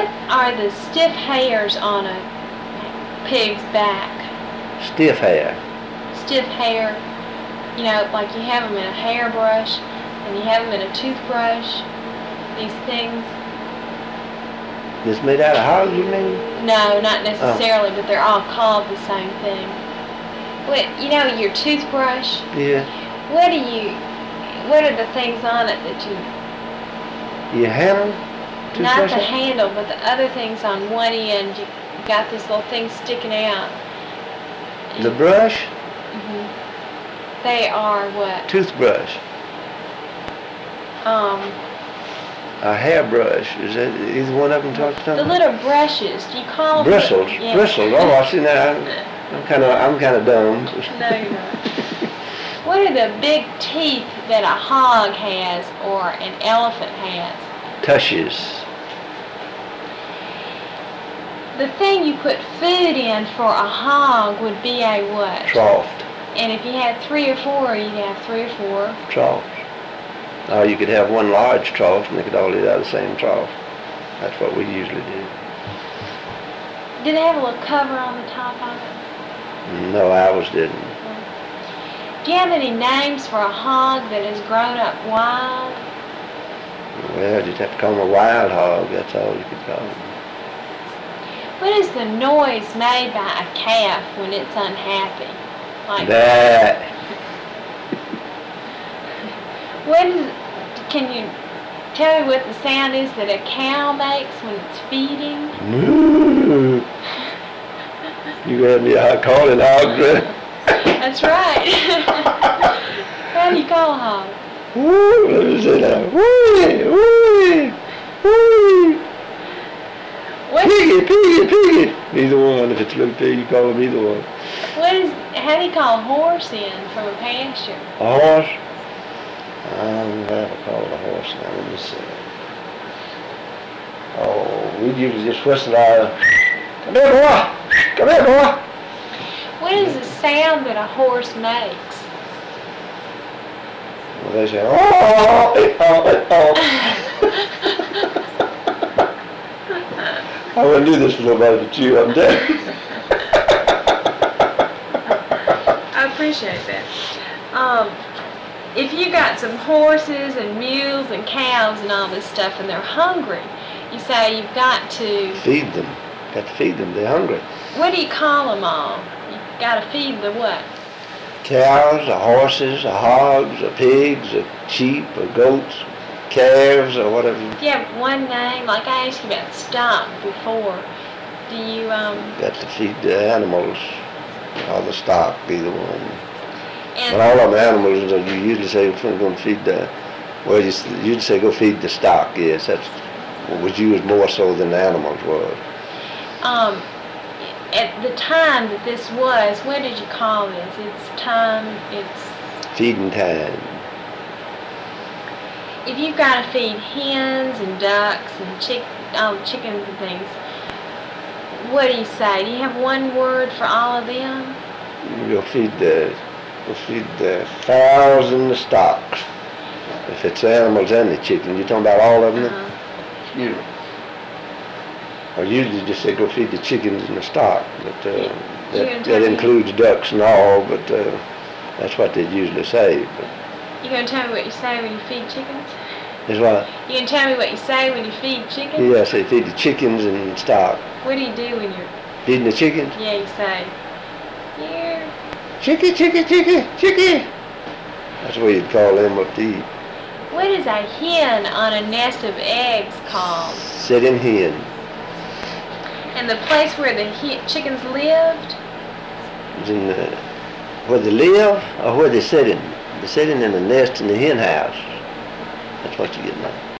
What are the stiff hairs on a pig's back? Stiff hair. Stiff hair, you know, like you have them in a hairbrush and you have them in a toothbrush. These things. It's made out of hog, you mean? No, not necessarily, but they're all called the same thing. What, you know, your toothbrush? Yeah. What are the things on it that Your handle? not the handle, but the other things on one end, you got this little thing sticking out. The brush? Mhm. They are what? Toothbrush. A hairbrush. Is that either one of them talking about? The little brushes. Do you call them? Bristles. Yeah. Bristles. Oh, I see now. I'm kind of dumb. No, you're not. What are the big teeth that a hog has or an elephant has? Tushes. The thing you put food in for a hog would be a what? Trough. And if you had 3 or 4, you'd have 3 or 4. Troughs. Or you could have one large trough and they could all eat out of the same trough. That's what we usually do. Did they have a little cover on the top of it? No, ours didn't. Do you have any names for a hog that has grown up wild? Well, you'd have to call them a wild hog. That's all you could call them. What is the noise made by a calf when it's unhappy? Like that. Can you tell me what the sound is that a cow makes when it's feeding? Moo. You had me calling hog. That's right. How do you call a hog? Woo, let me say that. Woo, woo, woo. Piggy. Either one. If it's a little pig, you call them either one. How do you call a horse in from a pasture? A horse? I've never called a horse now. Let me see. Oh, we usually just whistle out. Come here, boy. Come here, boy. What is the sound that a horse makes? Well, they say, oh. I wouldn't do this for nobody but you, I'm dead. I appreciate that. If you got some horses and mules and cows and all this stuff and they're hungry, you say you've got to feed them. Got to feed them. They're hungry. What do you call them all? You've got to feed the what? Cows, or horses, or hogs, or pigs, or sheep, or goats, calves, or whatever. Do you have one name? Like I asked you about stock before. Do you Got to feed the animals, or the stock, either one. And but all of the animals, you usually say, we're going to feed the, well, you usually say go feed the stock, yes, that's what was used more so than the animals was. At the time that this was, what did you call this? It's feeding time. If you've got to feed hens and ducks and chickens and things, what do you say? Do you have one word for all of them? Go feed the fowls and the stock. If it's animals and the chickens, you're talking about all of them? Excuse me. Or usually just say go feed the chickens and the stock. But that includes ducks and all, but that's what they usually say. But you going to tell me what you say when you feed chickens? Is what? You going to tell me what you say when you feed chickens? Yeah, I say feed the chickens and stock. What do you do when you're feeding the chickens? Yeah, you say, here. Chicky. That's what you'd call them up to eat. What is a hen on a nest of eggs called? Sitting hen. And the place where the chickens lived? Is in where they live or where they're sitting? They're sitting in the nest in the hen house. That's what you get now.